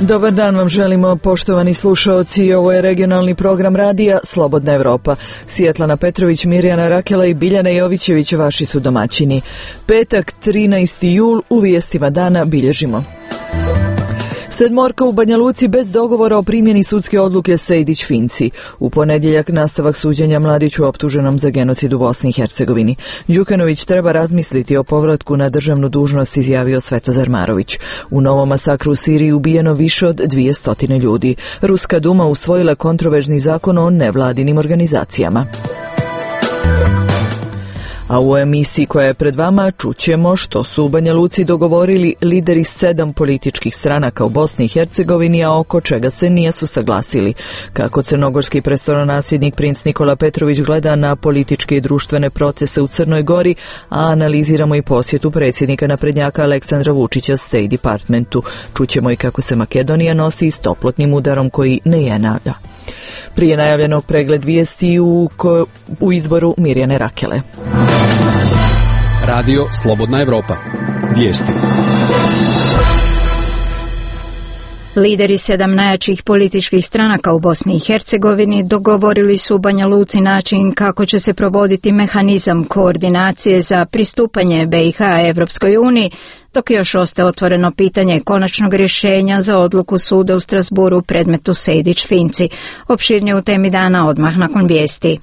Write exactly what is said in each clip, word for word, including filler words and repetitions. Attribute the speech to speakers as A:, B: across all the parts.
A: Dobar dan vam želimo, poštovani slušaoci. Ovo je regionalni program radija Slobodna Evropa. Sjetlana Petrović, Mirjana Rakela i Biljana Jovićević vaši su domaćini. Petak, trinaesti jul, u vijestima dana bilježimo. Sedmorka u Banja Luci bez dogovora o primjeni sudske odluke Sejdić-Finci. U ponedjeljak nastavak suđenja Mladiću optuženom za genocid u Bosni i Hercegovini. Đukanović treba razmisliti o povratku na državnu dužnost, izjavio Svetozar Marović. U novom masakru u Siriji ubijeno više od dvjesto ljudi. Ruska duma usvojila kontroverzni zakon o nevladinim organizacijama. A u emisiji koja je pred vama čućemo što su u Banja Luci dogovorili lideri sedam političkih stranaka u Bosni i Hercegovini, a oko čega se nisu saglasili. Kako crnogorski prestolonasljednik princ Nikola Petrović gleda na političke i društvene procese u Crnoj Gori, a analiziramo i posjetu predsjednika naprednjaka Aleksandra Vučića State Departmentu. Čućemo i kako se Makedonija nosi s toplotnim udarom koji ne jenavlja. Prije najavljenog pregled vijesti u, ko, u izboru Mirjane Rakele.
B: Radio Slobodna Evropa. Vijesti.
C: Lideri sedam najjačih političkih stranaka u Bosni i Hercegovini dogovorili su u Banja Luci način kako će se provoditi mehanizam koordinacije za pristupanje B i H Evropskoj uniji, dok još ostaje otvoreno pitanje konačnog rješenja za odluku suda u Strasburu u predmetu Sejdić-Finci. Opširnije u temi dana odmah nakon vijesti.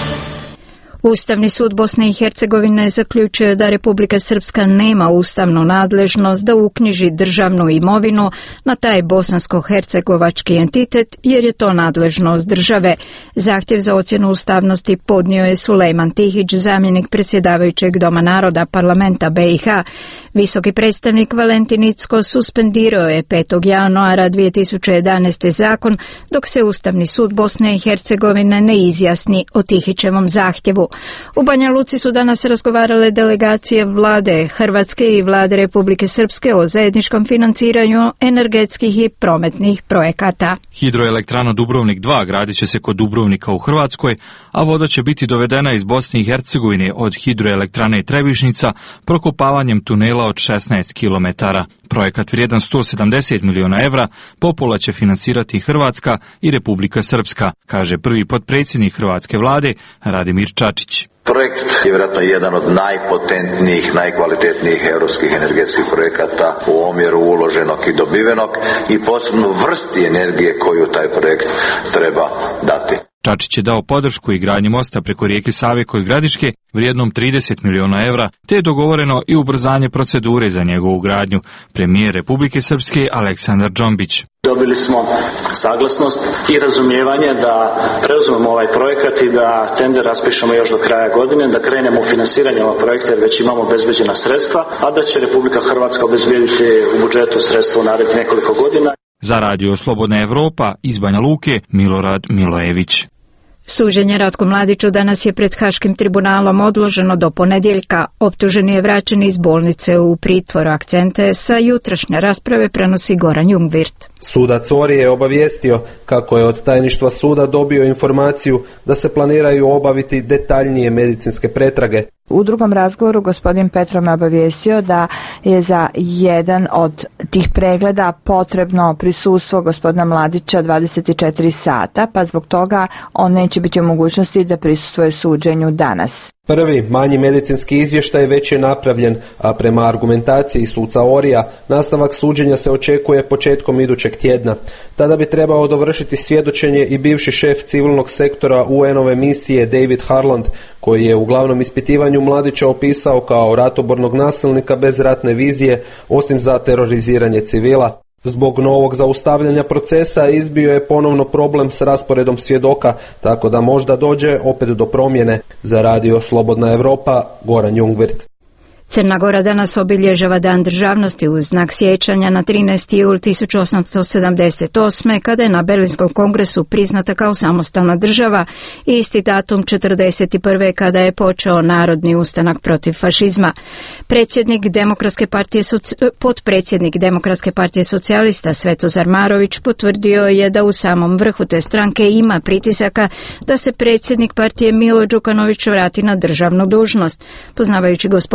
C: Ustavni sud Bosne i Hercegovine zaključuje da Republika Srpska nema ustavnu nadležnost da uknjiži državnu imovinu na taj bosansko-hercegovački entitet, jer je to nadležnost države. Zahtjev za ocjenu ustavnosti podnio je Sulejman Tihić, zamjenik predsjedavajućeg Doma naroda parlamenta B i H. Visoki predstavnik Valentin Incko suspendirao je petog januara dvije tisuće jedanaeste. zakon, dok se Ustavni sud Bosne i Hercegovine ne izjasni o Tihićevom zahtjevu. U Banja Luci su danas razgovarale delegacije vlade Hrvatske i vlade Republike Srpske o zajedničkom financiranju energetskih i prometnih projekata.
D: Hidroelektrana Dubrovnik dva gradit će se kod Dubrovnika u Hrvatskoj, a voda će biti dovedena iz Bosne i Hercegovine od hidroelektrane Trebišnica prokopavanjem tunela od šesnaest kilometara. Projekat vrijedan sto sedamdeset miliona evra popola će finansirati Hrvatska i Republika Srpska, kaže prvi potpredsjednik hrvatske vlade Radimir Čačić.
E: Projekt je vjerojatno jedan od najpotentnijih, najkvalitetnijih europskih energetskih projekata u omjeru uloženog i dobivenog i posebno vrsti energije koju taj projekt treba dati.
D: Čačić je dao podršku i gradnji mosta preko rijeke Save kod Gradiške vrijednom trideset miliona evra, te je dogovoreno i ubrzanje procedure za njegovu gradnju. Premijer Republike Srpske Aleksandar Džombić.
F: Dobili smo saglasnost i razumijevanje da preuzmemo ovaj projekat i da tender raspišemo još do kraja godine, da krenemo u finansiranje ovog projekta jer već imamo obezbeđena sredstva, a da će Republika Hrvatska obezbediti u budžetu sredstva u narednih nekoliko godina.
D: Za Radio Slobodna Evropa iz Banja Luke Milorad Milojević.
C: Suđenje Ratku Mladiću danas je pred Haškim tribunalom odloženo do ponedjeljka. Optuženi je vraćen iz bolnice u pritvor. Akcente sa jutrašnje rasprave prenosi Goran Jungvirt.
G: Sudac Ori je obavijestio kako je od tajništva suda dobio informaciju da se planiraju obaviti detaljnije medicinske pretrage.
H: U drugom razgovoru gospodin Petrov me obavijestio da je za jedan od tih pregleda potrebno prisustvo gospodina Mladića dvadeset četiri sata, pa zbog toga on neće biti u mogućnosti da prisustvuje suđenju danas.
G: Prvi manji medicinski izvještaj već je napravljen, a prema argumentaciji suca Orija, nastavak suđenja se očekuje početkom idućeg tjedna. Tada bi trebao dovršiti svjedočenje i bivši šef civilnog sektora U N-ove misije David Harland, koji je u glavnom ispitivanju Mladića opisao kao ratobornog nasilnika bez ratne vizije, osim za teroriziranje civila. Zbog novog zaustavljanja procesa izbio je ponovno problem s rasporedom svjedoka, tako da možda dođe opet do promjene. Za Radio Slobodna Evropa, Goran Jungvirt.
C: Crna Gora danas obilježava Dan državnosti u znak sjećanja na trinaesti jul tisuću osamsto sedamdeset osme. kada je na Berlinskom kongresu priznata kao samostalna država i isti datum četrdeset prve. kada je počeo narodni ustanak protiv fašizma. Predsjednik Demokratske partije, potpredsjednik Demokratske partije socijalista Svetozar Marović potvrdio je da u samom vrhu te stranke ima pritisaka da se predsjednik partije Milo Đukanović vrati na državnu dužnost. Poznavajući gospodina Đukanovića,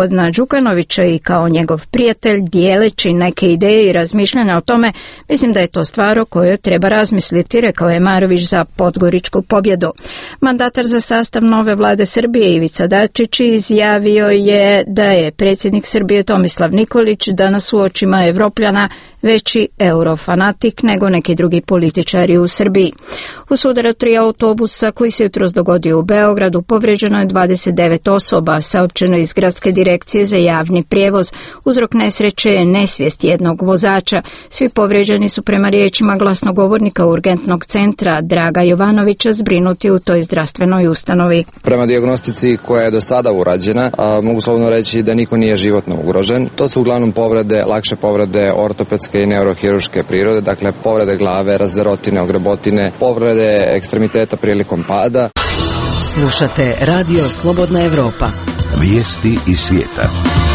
C: Đukanovića i kao njegov prijatelj, dijeleći neke ideje i razmišljanja o tome, mislim da je to stvar o kojoj treba razmisliti, rekao je Marović za podgoričku pobjedu. Mandatar za sastav nove vlade Srbije Ivica Dačić izjavio je da je predsjednik Srbije Tomislav Nikolić danas u očima Evropljana veći eurofanatik nego neki drugi političari u Srbiji. U sudaru tri autobusa koji se jutros dogodio u Beogradu povrijeđeno je dvadeset devet osoba, saopćeno iz Gradske direkcije za javni prijevoz. Uzrok nesreće je nesvijest jednog vozača. Svi povrijeđeni su prema riječima glasnogovornika urgentnog centra Draga Jovanovića zbrinuti u toj zdravstvenoj ustanovi.
I: Prema dijagnostici koja je do sada urađena, a mogu slobodno reći da niko nije životno ugrožen. To su uglavnom povrede, lakše povrede ortopedske i neurohiruške prirode, dakle povrede glave, razderotine, ogrebotine, povrede ekstremiteta prilikom pada.
J: Slušate Radio Slobodna Evropa.
K: Vijesti iz svijeta.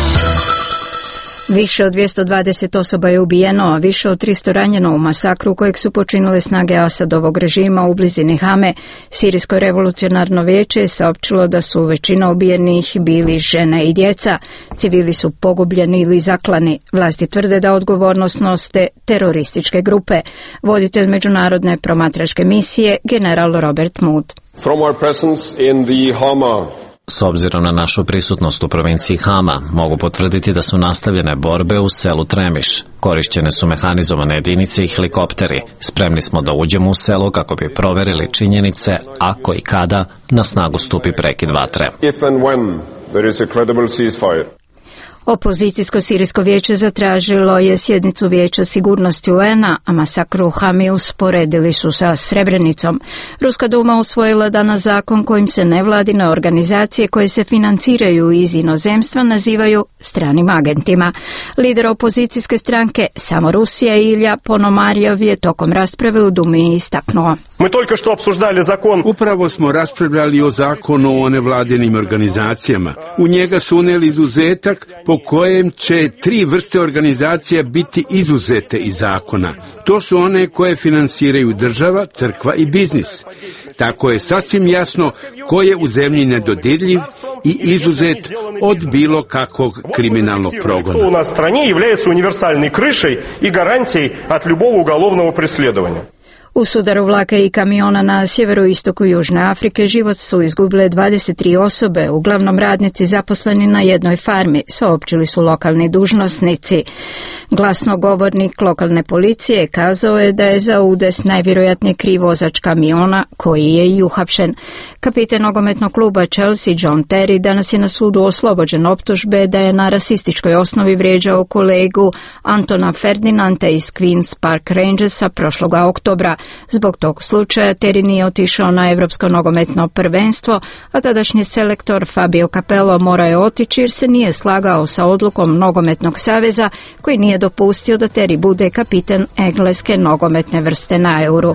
C: Više od dvjesto dvadeset osoba je ubijeno, a više od tristo ranjeno u masakru kojeg su počinile snage Asadovog režima u blizini Hame. Sirijsko revolucionarno vijeće je saopćilo da su većina ubijenih bili žene i djeca. Civili su pogubljeni ili zaklani. Vlasti tvrde da odgovornost nose terorističke grupe. Voditelj međunarodne promatračke misije, general Robert Mood.
L: From our presence in the Hama,
M: S obzirom na našu prisutnost u provinciji Hama, mogu potvrditi da su nastavljene borbe u selu Tremiš. Korišćene su mehanizovane jedinice i helikopteri. Spremni smo da uđemo u selo kako bi proverili činjenice ako i kada na snagu stupi prekid vatre.
L: If and when there is a credible ceasefire.
C: Opozicijsko sirijsko vijeće zatražilo je sjednicu Vijeća sigurnosti U N-a, a masakru u Hami usporedili su sa Srebrenicom. Ruska duma usvojila danas zakon kojim se nevladine organizacije koje se financiraju iz inozemstva nazivaju stranim agentima. Lider opozicijske stranke Samo Rusija Ilja Ponomarjov je tokom rasprave u Dumi istaknuo.
N: Mi toliko što obsuždali zakon.
O: Upravo smo raspravljali o zakonu o nevladinim organizacijama. U njega su unijeli izuzetak po kojem će tri vrste organizacija biti izuzete iz zakona. To su one koje finansiraju država, crkva i biznis. Tako je sasvim jasno ko je u zemlji nedodirljiv i izuzet od bilo kakvog kriminalnog progona.
N: U nas strani является универсальной крышей и гарантией от любого уголовного преследования.
C: U sudaru vlaka i kamiona na sjeveroistoku Južne Afrike život su izgubile dvadeset tri osobe, uglavnom radnici zaposleni na jednoj farmi, saopćili su lokalni dužnosnici. Glasnogovornik lokalne policije kazao je da je za udes najvjerojatnije kriv vozač kamiona koji je i uhapšen. Kapitan nogometnog kluba Chelsea John Terry danas je na sudu oslobođen optužbe da je na rasističkoj osnovi vrijeđao kolegu Antona Ferdinanda iz Queen's Park Rangersa prošloga oktobra. Zbog tog slučaja Terry nije otišao na Europsko nogometno prvenstvo, a tadašnji selektor Fabio Capello morao je otići jer se nije slagao sa odlukom Nogometnog saveza koji nije dopustio da Terry bude kapitan engleske nogometne vrste na Euru.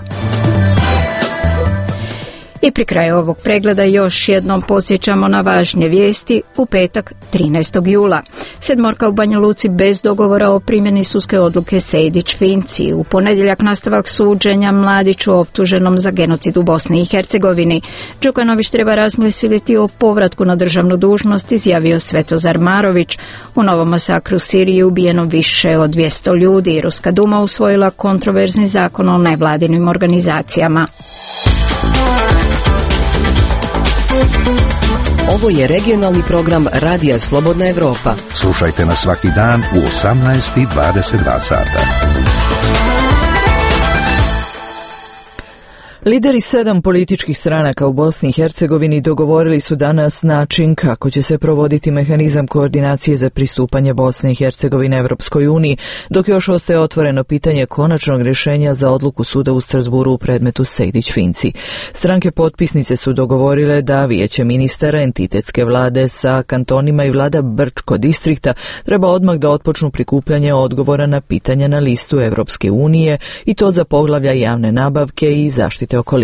C: I pri kraju ovog pregleda još jednom podsjećamo na važne vijesti u petak trinaestog jula. Sedmorka u Banja Luci bez dogovora o primjeni sudske odluke Sejdić-Finci. U ponedjeljak nastavak suđenja Mladiću optuženom za genocid u Bosni i Hercegovini. Đukanović treba razmisliti o povratku na državnu dužnost, izjavio Svetozar Marović. U novom masakru u Siriji ubijeno više od dvjesto ljudi. Ruska duma usvojila kontroverzni zakon o nevladinim organizacijama.
J: Ovo je regionalni program Radija Slobodna Evropa.
K: Slušajte nas svaki dan u osamnaest i dvadeset dva sata.
A: Lideri sedam političkih stranaka u Bosni i Hercegovini dogovorili su danas način kako će se provoditi mehanizam koordinacije za pristupanje Bosne i Hercegovine Evropskoj uniji, dok još ostaje otvoreno pitanje konačnog rješenja za odluku suda u Strasburu u predmetu Sejdić-Finci. Stranke potpisnice su dogovorile da vijeće ministara, entitetske vlade sa kantonima i vlada Brčko distrikta treba odmah da otpočnu prikupljanje odgovora na pitanja na listu Evropske unije i to za poglavlja javne nabavke i zaštite okoline.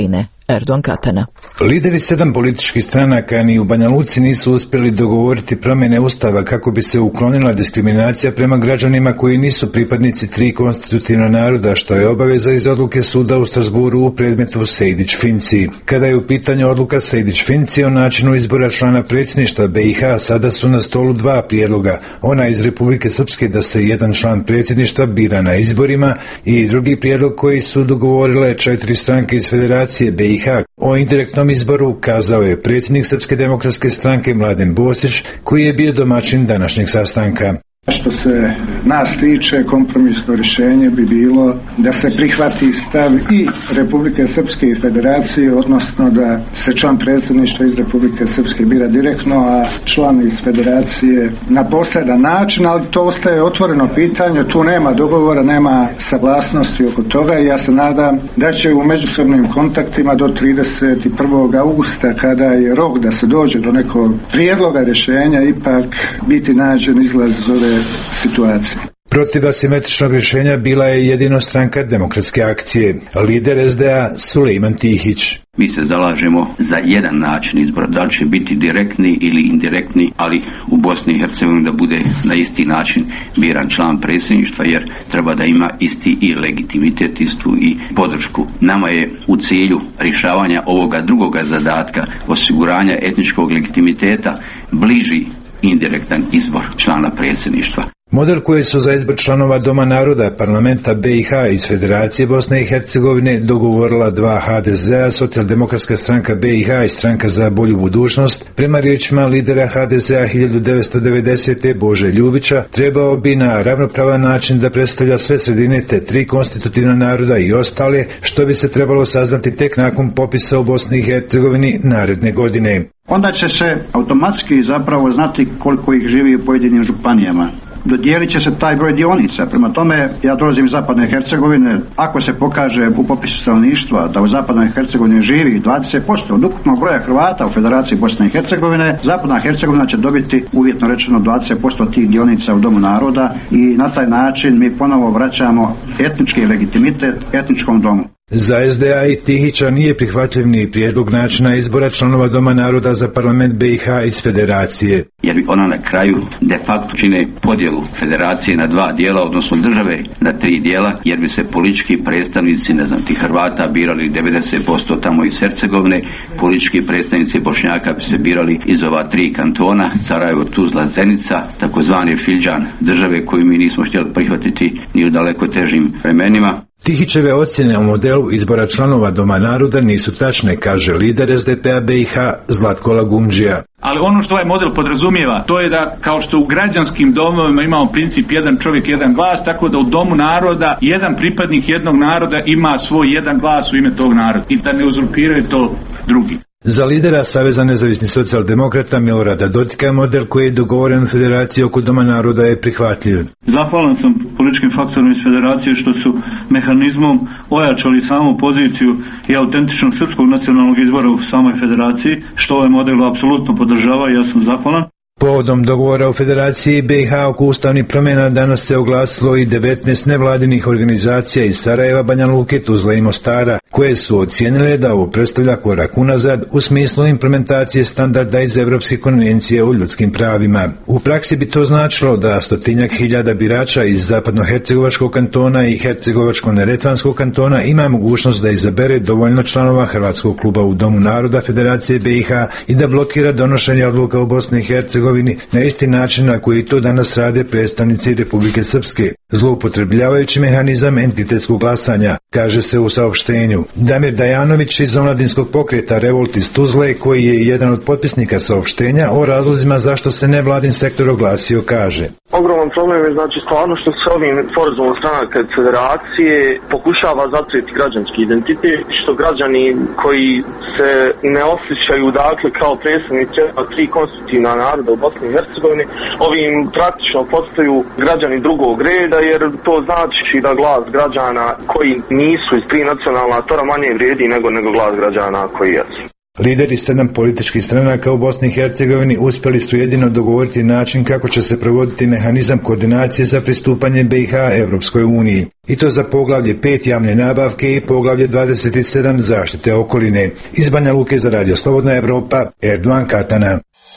A: Erdogan Katana.
P: Lideri sedam političkih stranaka ni u Banja Luci nisu uspjeli dogovoriti promjene ustava kako bi se uklonila diskriminacija prema građanima koji nisu pripadnici tri konstitutivna naroda, što je obaveza iz odluke suda u Strasburu u predmetu Sejdić-Finci. Kada je u pitanju odluka Sejdić-Finci o načinu izbora člana predsjedništva B i H, sada su na stolu dva prijedloga. Ona iz Republike Srpske da se jedan član predsjedništva bira na izborima i drugi prijedlog koji su dogovorile četiri stranke iz Federacije B i H. O indirektnom izboru kazao je predsjednik Srpske demokratske stranke Mladen Bosić, koji je bio domaćin današnjeg sastanka.
Q: Što se nas tiče, kompromisno rješenje bi bilo da se prihvati stav i Republike Srpske i Federacije, odnosno da se član predsjedništva iz Republike Srpske bira direktno, a član iz Federacije na posredan način, ali to ostaje otvoreno pitanje, tu nema dogovora, nema saglasnosti oko toga i ja se nadam da će u međusobnim kontaktima do trideset prvog augusta, kada je rok da se dođe do nekog prijedloga rješenja, ipak biti nađen izlaz iz ove situacije.
P: Protiv asimetričnog rješenja bila je jedino stranka Demokratske akcije, lider S D A Sulejman Tihić.
R: Mi se zalažemo za jedan način izbora, da li će biti direktni ili indirektni, ali u Bosni i Hercegovini da bude na isti način biran član predsjedništva, jer treba da ima isti i legitimitet, istu i podršku. Nama je u cilju rješavanja ovoga drugoga zadatka, osiguranja etničkog legitimiteta, bliži indirektan izbor člana predsjedništva.
P: Model koji su za izbor članova Doma naroda parlamenta B i H iz Federacije Bosne i Hercegovine dogovorila dva H D Z A, Socijaldemokratska stranka B i H i Stranka za bolju budućnost, prema riječima lidera H D Z A hiljadu devetsto devedesete. Bože Ljubića, trebao bi na ravnopravan način da predstavlja sve sredine te tri konstitutivna naroda i ostale, što bi se trebalo saznati tek nakon popisa u Bosni i Hercegovini naredne godine.
S: Onda će se automatski zapravo znati koliko ih živi u pojedinim županijama. Dodijelit će se taj broj dionica. Prema tome, ja dolazim iz Zapadne Hercegovine. Ako se pokaže u popisu stanovništva da u Zapadnoj Hercegovini živi dvadeset posto od ukupnog broja Hrvata u Federaciji Bosne i Hercegovine, Zapadna Hercegovina će dobiti, uvjetno rečeno, dvadeset posto tih dionica u Domu naroda i na taj način mi ponovo vraćamo etnički legitimitet etničkom domu.
P: Za S D A i Tihića nije prihvatljiv ni prijedlog načina izbora članova Doma naroda za parlament B i H iz Federacije.
R: Jer bi ona na kraju de facto čine podjelu Federacije na dva dijela, odnosno države na tri dijela, jer bi se politički predstavnici, ne znam, ti Hrvata birali devedeset posto tamo iz Hercegovine, politički predstavnici Bošnjaka bi se birali iz ova tri kantona, Sarajevo, Tuzla, Zenica, takozvani Filđan, države koju mi nismo htjeli prihvatiti ni u daleko težim vremenima.
P: Tihićeve ocjene o modelu izbora članova Doma naroda nisu tačne, kaže lider S D P A B i H Zlatko Lagundžija.
T: Ali ono što ovaj model podrazumijeva, to je da kao što u građanskim domovima imamo princip jedan čovjek, jedan glas, tako da u Domu naroda jedan pripadnik jednog naroda ima svoj jedan glas u ime tog naroda i da ne uzurpiraju to drugi.
P: Za lidera Saveza nezavisnih socijaldemokrata Milorada Dodika model koji je dogovoren u Federaciji oko Doma naroda je prihvatljiv.
U: Zahvalan sam političkim faktorom iz Federacije što su mehanizmom ojačali samu poziciju i autentičnog srpskog nacionalnog izbora u samoj Federaciji, što ovaj model apsolutno podržava i ja sam zahvalan.
P: Povodom dogovora u Federaciji B i H oko ustavnih promjena danas se oglasilo i devetnaest nevladinih organizacija iz Sarajeva, Banja Luke, Tuzle i Mostara, koje su ocijenile da ovo predstavlja korak unazad u smislu implementacije standarda iz Europske konvencije o ljudskim pravima. U praksi bi to značilo da stotinjak hiljada birača iz Zapadnohercegovačkog kantona i Hercegovačko-neretvanskog kantona ima mogućnost da izabere dovoljno članova Hrvatskog kluba u Domu naroda Federacije B i H i da blokira donošenje odluka u Bosni i Hercegovini na isti način na koji to danas rade predstavnici Republike Srpske, zloupotrebljavajući mehanizam entitetskog glasanja, kaže se u saopštenju. Damir Dajanović iz omladinskog pokreta Revolt iz Tuzle, koji je jedan od potpisnika saopštenja o razlozima zašto se nevladin sektor oglasio, kaže:
V: Ogroman problem je znači stvarno što se ovim sporazumom stranaka Federacije pokušava zatvoriti građanski identitet, što građani koji se ne osjećaju dakle kao predstavnici tri konstitutivna naroda u Bosni i Hercegovini, ovim praktično postaju građani drugog reda, jer to znači da glas građana koji nisu iz tri nacionalna tora manje vrijedi nego nego glas građana koji jesu.
P: Lideri sedam političkih stranaka u Bosni i Hercegovini uspjeli su jedino dogovoriti način kako će se provoditi mehanizam koordinacije za pristupanje B i H Evropskoj uniji. I to za poglavlje pet javne nabavke i poglavlje dvadeset sedam zaštite okoline. Iz Banja Luke za Radio Slobodna Evropa, Erdogan Katana.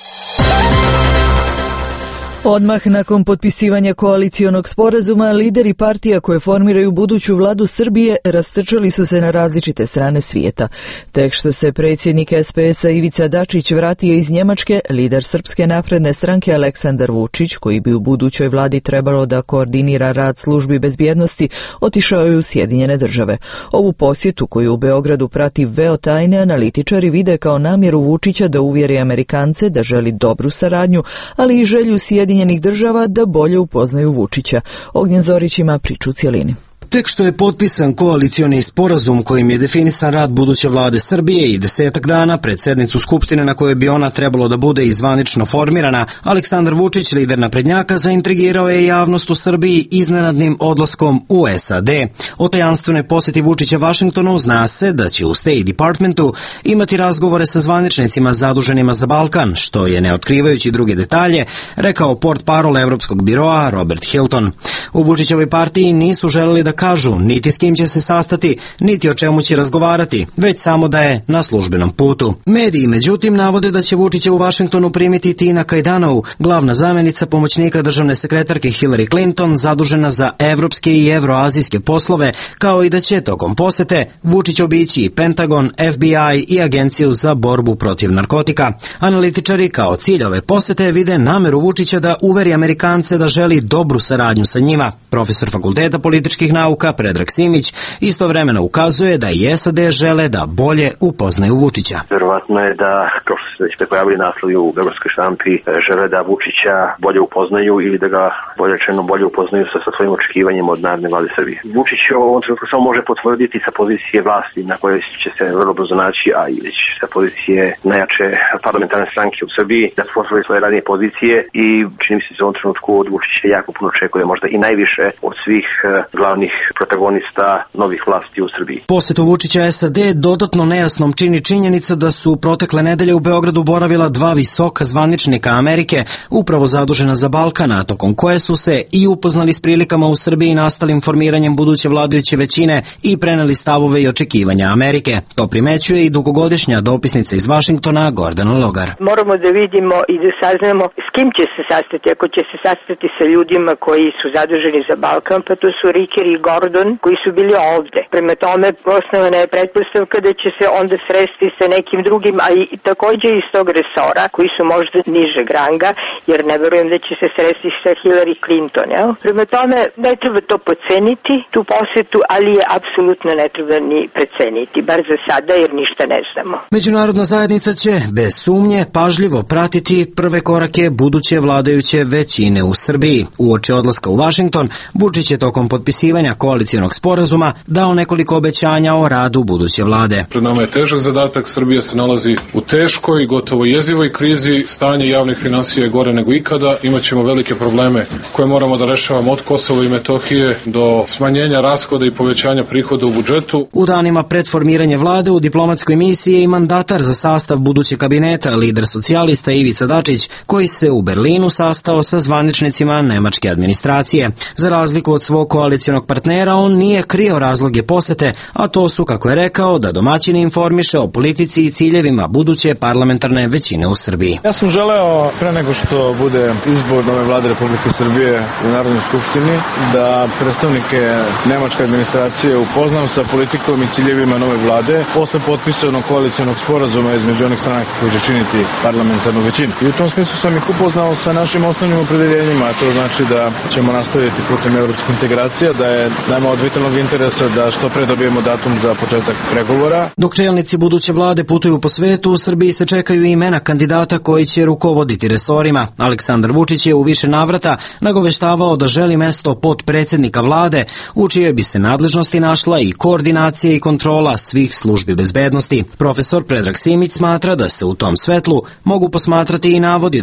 A: Odmah nakon potpisivanja koalicionog sporazuma, lideri partija koje formiraju buduću vladu Srbije rastrčali su se na različite strane svijeta. Tek što se predsjednik S P S-a Ivica Dačić vratio iz Njemačke, lider Srpske napredne stranke Aleksandar Vučić, koji bi u budućoj vladi trebalo da koordinira rad službi bezbjednosti, otišao je u Sjedinjene države. Ovu posjetu koju u Beogradu prati veo tajne, analitičari vide kao namjeru Vučića da uvjeri Amerikance da želi dobru saradnju, ali i želju Sjedinjenih država da bolje upoznaju Vučića. Ognjen Zorić ima priču u cjelini.
B: Tek što je potpisan koalicioni sporazum kojim je definisan rad buduće vlade Srbije i desetak dana pred sednicu Skupštine na kojoj bi ona trebalo da bude izvanično formirana, Aleksandar Vučić, lider naprednjaka, zaintrigirao je javnost u Srbiji iznenadnim odlaskom u S A D. O tajanstvenoj posjeti Vučića Vašingtonu zna se da će u State Departmentu imati razgovore sa zvaničnicima zaduženima za Balkan, što je, ne otkrivajući druge detalje, rekao portparol Evropskog biroa Robert Hilton. U Vučićevoj partiji nisu želeli da kažu niti s kim će se sastati, niti o čemu će razgovarati, već samo da je na službenom putu. Mediji, međutim, navode da će Vučića u Vašingtonu primiti Tina Kajdanov, glavna zamjenica pomoćnika državne sekretarke Hillary Clinton, zadužena za evropske i evroazijske poslove, kao i da će tokom posete Vučić obići i Pentagon, F B I i Agenciju za borbu protiv narkotika. Analitičari kao cilj ove posete vide nameru Vučića da uveri Amerikance da želi dobru saradnju sa njima. Profesor Fakulteta političkih nauka Predrag Simić istovremeno ukazuje da i S A D žele da bolje upoznaju Vučića.
E: Verovatno je da, kao što se već pojavili naslovi u beogradskoj štampi, žele da Vučića bolje upoznaju ili da ga, bolje rečeno, bolje upoznaju sa, sa svojim očekivanjem od Narodne vlade Srbije. Vučić u ovom trenutku samo može potvrditi sa pozicije vlasti na kojoj će se vrlo brzo naći, a i već sa pozicije najjače parlamentarne stranke u Srbiji, da potvrdi svoje radnije pozicije i čini mi se da u ovom trenutku od Vučića jako puno očekuje, možda i najviše od svih glavnih protagonista novih vlasti u Srbiji.
B: Posjetu Vučića S A D dodatno nejasnom čini činjenica da su protekle nedelje u Beogradu boravila dva visoka zvaničnika Amerike, upravo zadužena za Balkan, a tokom koje su se i upoznali s prilikama u Srbiji nastalim formiranjem buduće vladajuće većine i preneli stavove i očekivanja Amerike. To primećuje i dugogodišnja dopisnica iz Vašingtona Gordana Logar.
W: Moramo da vidimo i da saznamo s kim će se sastati. Ako će se sastati sa ljudima koji su zaduženi za Balkan, pa to su Riker i Gordon koji su bili ovde. Prema tome, osnovana je pretpostavka da će se onda sresti sa nekim drugim, a i takođe iz tog resora koji su možda nižeg ranga, jer ne verujem da će se sresti sa Hillary Clinton. Jel? Prema tome, ne treba to poceniti, tu posetu, ali je apsolutno ne treba ni preceniti, bar za sada, jer ništa ne znamo.
B: Međunarodna zajednica će, bez sumnje, pažljivo pratiti prve korake buduće vladajuće većine u Srbiji. Uoči odlaska u Vašington, Vučić je tokom potpisivanja koalicijonog sporazuma dao nekoliko obećanja o radu buduće vlade.
X: Pred nama je težak zadatak, Srbija se nalazi u teškoj, gotovo jezivoj krizi, stanje javnih finansija je gore nego ikada, imaćemo velike probleme koje moramo da rešavamo od Kosova i Metohije do smanjenja rashoda i povećanja prihoda u budžetu.
B: U danima pred formiranje vlade u diplomatskoj misiji je i mandatar za sastav budućeg kabineta, lider socijalista Ivica Dačić, koji se u Berlinu sastao sa zvaničnicima nemačke administracije. Za razliku od svog koalicijonog partnera, on nije krio razloge posete, a to su, kako je rekao, da domaćini informiše o politici i ciljevima buduće parlamentarne većine u Srbiji.
Y: Ja sam želeo, pre nego što bude izbor nove vlade Republike Srbije u Narodnoj skupštini, da predstavnike nemačke administracije upoznam sa politikom i ciljevima nove vlade posle potpisanog koalicijonog sporazuma između onih stranaka koji će činiti parlamentarnu većinu. I u tom smislu sam ih upoznao sa našim osnovnim opredeljenjima, a to znači da ćemo nastaviti putem evropske integracije, da je nama od vitalnog interesa da što pre dobijemo datum za početak pregovora.
B: Dok čelnici buduće vlade putuju po svetu, u Srbiji se čekaju imena kandidata koji će rukovoditi resorima. Aleksandar Vučić je u više navrata nagoveštavao da želi mesto potpredsednika vlade, u čijoj bi se nadležnosti našla i koordinacija i kontrola svih službi bezbednosti. Profesor Predrag Simić smatra da se u tom svetlu mogu posmatrati i navodi da će Vučić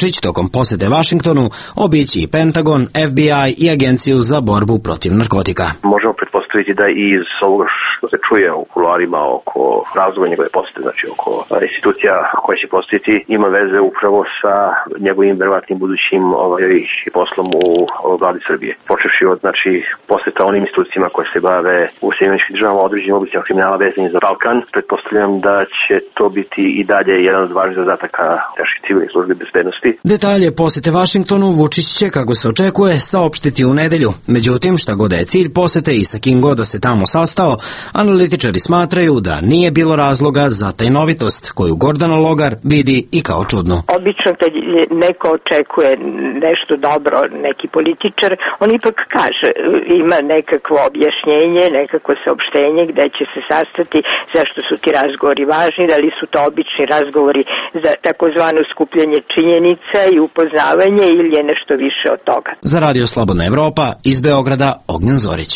B: Vučić tokom posete Vašingtonu obići i Pentagon, F B I i Agenciju za borbu protiv narkotika.
E: Možemo pretpostaviti da i iz ovoga što se čuje u kuloarima oko razloga njegove posete, znači oko institucija koje će postaviti, ima veze upravo sa njegovim verovatnim budućim ovaj, poslom u vladi Srbije. Počevši od znači, poseta onim institucijama koje se bave u Sjedinjenim državama određenim oblicima kriminala vezanim za Balkan, pretpostavljam da će to biti i dalje jedan od važnih zadataka naših civilnih službi bezbednosti.
B: Detalje posete Vašingtonu Vučić će, kako se očekuje, saopštiti u nedelju. Međutim, šta god je cilj posete i sa kim god da se tamo sastao, analitičari smatraju da nije bilo razloga za tajnovitost koju Gordana Logar vidi i kao čudnu.
W: Obično kad neko očekuje nešto dobro, neki političar, on ipak kaže, ima nekakvo objašnjenje, nekakvo saopštenje gde će se sastati, zašto su ti razgovori važni, da li su to obični razgovori za takozvano skupljanje činjenica i upoznavanje ili je nešto više od toga.
B: Za Radio Slobodna Evropa iz Beograda Ognjen Zorić.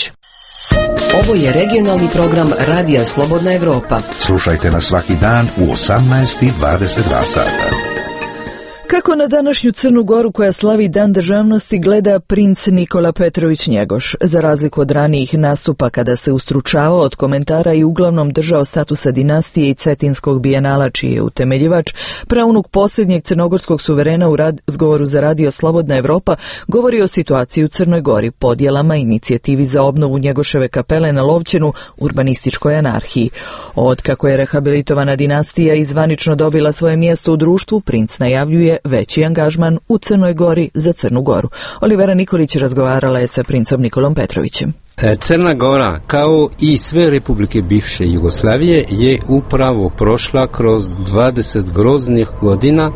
J: Ovo je regionalni program Radija Slobodna Evropa.
K: Slušajte nas svaki dan u osamnaest i dvadeset dva sata.
A: Kako na današnju Crnu Goru koja slavi Dan državnosti gleda princ Nikola Petrović Njegoš? Za razliku od ranijih nastupa kada se ustručavao od komentara i uglavnom držao statusa dinastije i Cetinskog bijenala čiji je utemeljivač, praunuk posljednjeg crnogorskog suverena u razgovoru za Radio Slobodna Evropa govori o situaciji u Crnoj Gori, podjelama, inicijativi za obnovu Njegoševe kapele na Lovćenu, urbanističkoj anarhiji. Od kako je rehabilitovana dinastija i zvanično dobila svoje mjesto u društvu, princ najavljuje veći angažman u Crnoj Gori za Crnu Goru. Olivera Nikolić razgovarala je sa princom Nikolom Petrovićem.
D: Crna Gora, kao i sve republike bivše Jugoslavije, je upravo prošla kroz dvadeset groznih godina,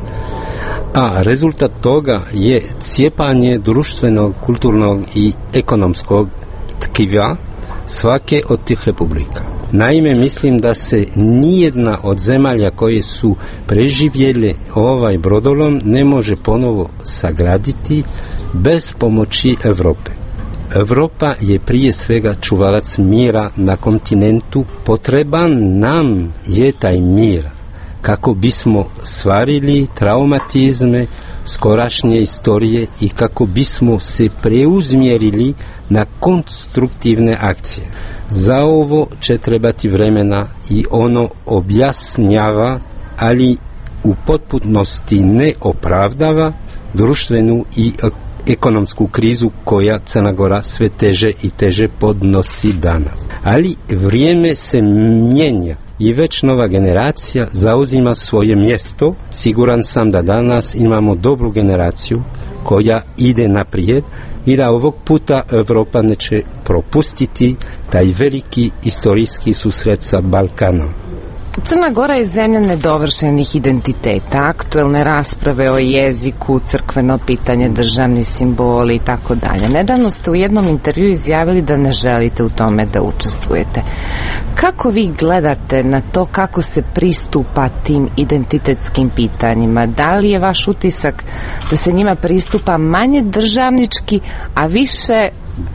D: a rezultat toga je cijepanje društvenog, kulturnog i ekonomskog tkiva svake od tih republika. Naime, mislim da se nijedna od zemalja koje su preživjele ovaj brodolom ne može ponovo sagraditi bez pomoći Europe. Europa je prije svega čuvalac mira na kontinentu. Potreban nam je taj mir kako bismo stvarili traumatizme skorašnje istorije i kako bismo se preuzmjerili na konstruktivne akcije. Za ovo će trebati vremena i ono objašnjava, ali u potpunosti ne opravdava društvenu i ekonomsku krizu koja Crna Gora sve teže i teže podnosi danas. Ali vrijeme se mijenja i već nova generacija zauzima svoje mjesto. Siguran sam da danas imamo dobru generaciju koja ide naprijed i da ovog puta Europa neće propustiti taj veliki istorijski susret sa Balkanom.
F: Crna Gora je zemlja nedovršenih identiteta, aktuelne rasprave o jeziku, crkveno pitanje, državni simboli i tako dalje. Nedavno ste u jednom intervju izjavili da ne želite u tome da učestvujete. Kako vi gledate na to kako se pristupa tim identitetskim pitanjima? Da li je vaš utisak da se njima pristupa manje državnički, a više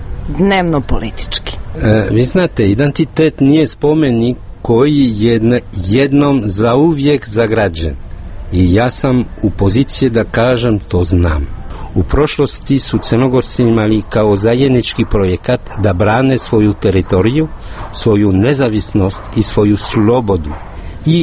F: dnevno politički?
D: E, vi znate, identitet nije spomenik koji je jednom zauvijek zagrađen. I ja sam u poziciji da kažem to znam. U prošlosti su Crnogorci imali kao zajednički projekat da brane svoju teritoriju, svoju nezavisnost i svoju slobodu. I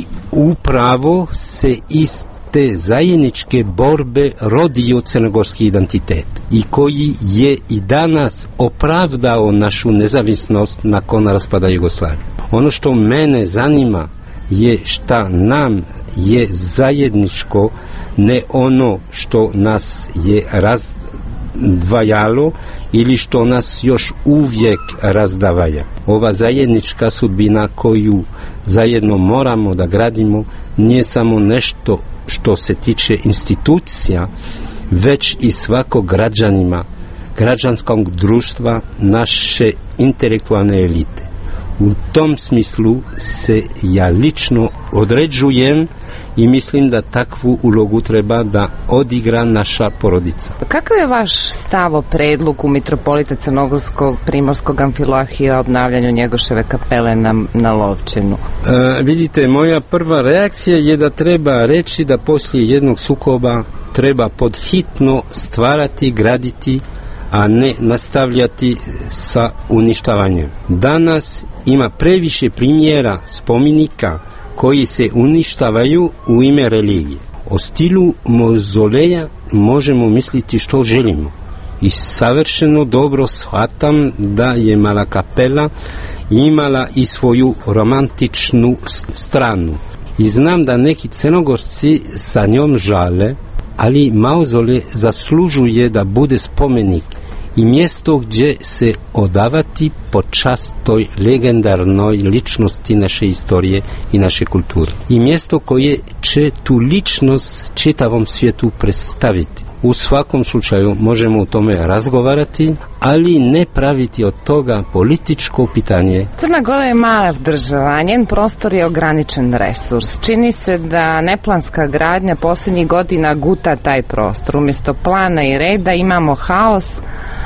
D: upravo se iz te zajedničke borbe rodio crnogorski identitet i koji je i danas opravdao našu nezavisnost nakon raspada Jugoslavije. Ono što mene zanima je šta nam je zajedničko, ne ono što nas je razdvajalo ili što nas još uvijek razdvaja. Ova zajednička sudbina koju zajedno moramo da gradimo nije samo nešto što se tiče institucija, već i svakog građanima, građanskog društva, naše intelektualne elite. U tom smislu se ja lično određujem i mislim da takvu ulogu treba da odigra naša porodica.
F: Kakav je vaš stav o predlogu mitropolita Crnogorskog Primorskog Amfilohija o obnavljanju Njegoševe kapele na, na Lovćenu?
D: E, vidite, moja prva reakcija je da treba reći da poslije jednog sukoba treba podhitno stvarati, graditi, a ne nastavljati sa uništavanjem. Danas ima previše primjera spomenika koji se uništavaju u ime religije. O stilu mauzoleja možemo misliti što želimo i savršeno dobro shvatam da je mala kapela imala i svoju romantičnu stranu i znam da neki Crnogorci sa njom žale, ali mauzole zaslužuje da bude spomenik i mjesto gdje se odavati počast toj legendarnoj ličnosti naše istorije i naše kulture. I mjesto koje će tu ličnost čitavom svijetu predstaviti. U svakom slučaju možemo o tome razgovarati, ali ne praviti od toga političko pitanje.
F: Crna Gora je mala država, njen prostor je ograničen resurs. Čini se da neplanska gradnja posljednjih godina guta taj prostor. Umjesto plana i reda imamo haos,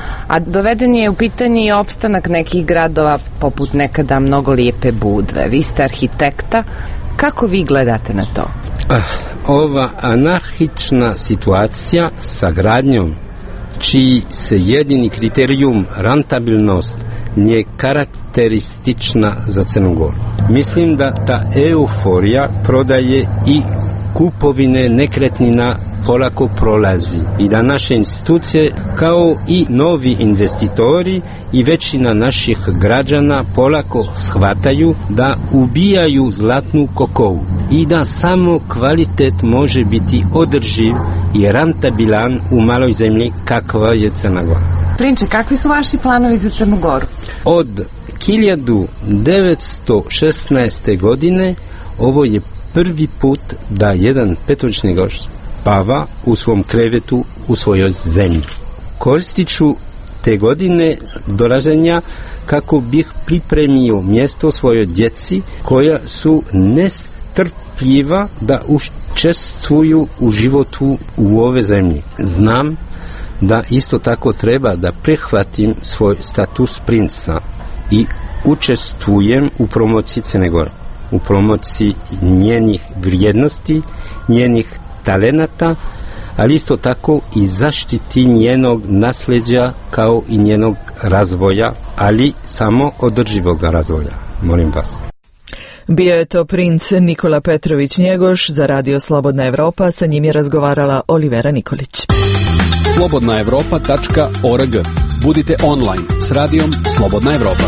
F: a doveden je u pitanje i opstanak nekih gradova poput nekada mnogo lijepe Budve. Vi ste arhitekta, kako vi gledate na to?
D: Ah, ova anarhična situacija sa gradnjom, čiji se jedini kriterijum rentabilnost nije karakteristična za Crnu Goru. Mislim da ta euforija prodaje i kupovine nekretnina polako prolazi i da naše institucije kao i novi investitori i većina naših građana polako shvataju da ubijaju zlatnu kokovu i da samo kvalitet može biti održiv i rentabilan u maloj zemlji kakva je Crna Gora.
F: Prinče, kakvi su vaši planovi za Crnu Goru?
D: Od hiljadu devetsto šesnaeste. godine ovo je prvi put da jedan Petrovačnegoš spava u svom krevetu u svojoj zemlji. Koristit ću te godine dolaženja kako bih pripremio mjesto svojoj djeci koja su nestrpljiva da učestvuju u životu u ove zemlji. Znam da isto tako treba da prihvatim svoj status princa i učestvujem u promociji Crne Gore, u promociji njenih vrijednosti, njenih talenata, ali isto tako i zaštiti njenog nasljeđa kao i njenog razvoja, ali samo održivog razvoja. Molim vas.
A: Bio je to princ Nikola Petrović Njegoš za Radio Slobodna Evropa, sa njim je razgovarala Olivera Nikolić.
G: slobodna evropa tačka org. Budite online s radijom Slobodna Evropa.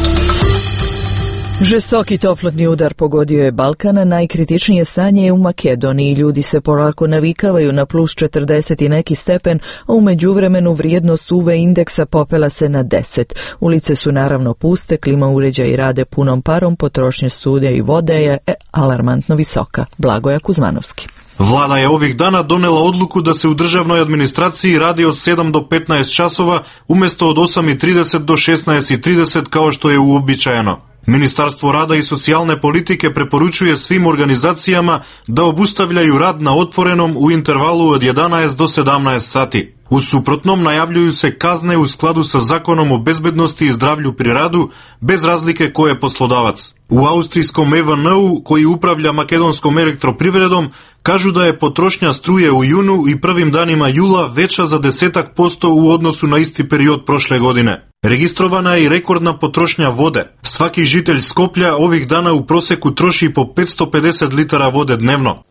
A: Žestoki toplotni udar pogodio je Balkan, najkritičnije stanje je u Makedoniji. Ljudi se polako navikavaju na plus četrdeset i neki stepen, a u međuvremenu vrijednost U V indeksa popela se na deset. Ulice su naravno puste, klima uređaji rade punom parom, potrošnja struje i vode je alarmantno visoka. Blagoja Kuzmanovski.
H: Vlada je ovih dana donela odluku da se u državnoj administraciji radi od sedam do petnaest časova, umjesto od osam i trideset do šesnaest i trideset kao što je uobičajeno. Ministarstvo rada i socijalne politike preporučuje svim organizacijama da obustavljaju rad na otvorenom u intervalu od jedanaest do sedamnaest sati. U suprotnom najavljuju se kazne u skladu sa zakonom o bezbednosti i zdravlju pri radu, bez razlike ko je poslodavac. U austrijskom E V N-u, koji upravlja makedonskom elektroprivredom, kažu da je potrošnja struje u junu i prvim danima jula veća za desetak posto u odnosu na isti period prošle godine. Registrovana je i rekordna potrošnja vode. Svaki žitelj Skoplja ovih dana u proseku troši po petsto pedeset litara vode dnevno.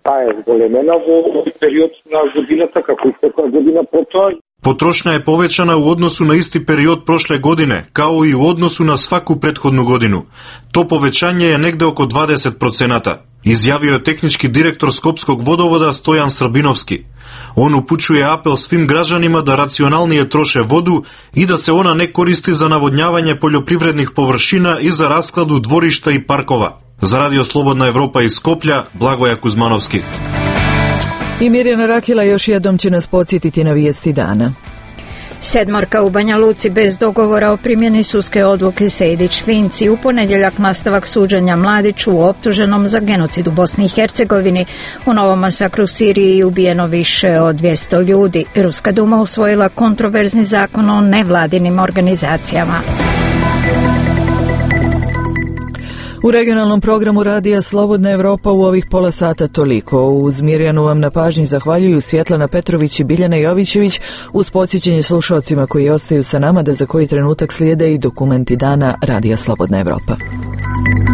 H: Potrošnja je povećana u odnosu na isti period prošle godine, kao i u odnosu na svaku prethodnu godinu. To povećanje je negde oko dvadeset procenata, izjavio je tehnički direktor Skopskog vodovoda Stojan Srbinovski. On upućuje apel svim građanima da racionalnije troše vodu i da se ona ne koristi za navodnjavanje poljoprivrednih površina i za raskladu dvorišta i parkova. Za Radio Slobodna Evropa iz Skoplja, Blagoja Kuzmanovski.
A: I Mirjana Rakela još jednom će nas podsjetiti na vijesti dana.
C: Sedmorka u Banja Luci bez dogovora o primjeni sudske odluke Sejdić-Finci. U ponedjeljak nastavak suđenja Mladiću optuženom za genocid u Bosni i Hercegovini. U novom masakru u Siriji ubijeno više od dvjesto ljudi. Ruska duma usvojila kontroverzni zakon o nevladinim organizacijama.
A: U regionalnom programu radija Slobodna Evropa u ovih pola sata toliko. Uz Mirjanu vam na pažnji zahvaljuju Svjetlana Petrović i Biljana Jovićević, uz podsjećanje slušalcima koji ostaju sa nama da za koji trenutak slijede i dokumenti dana radija Slobodna Evropa.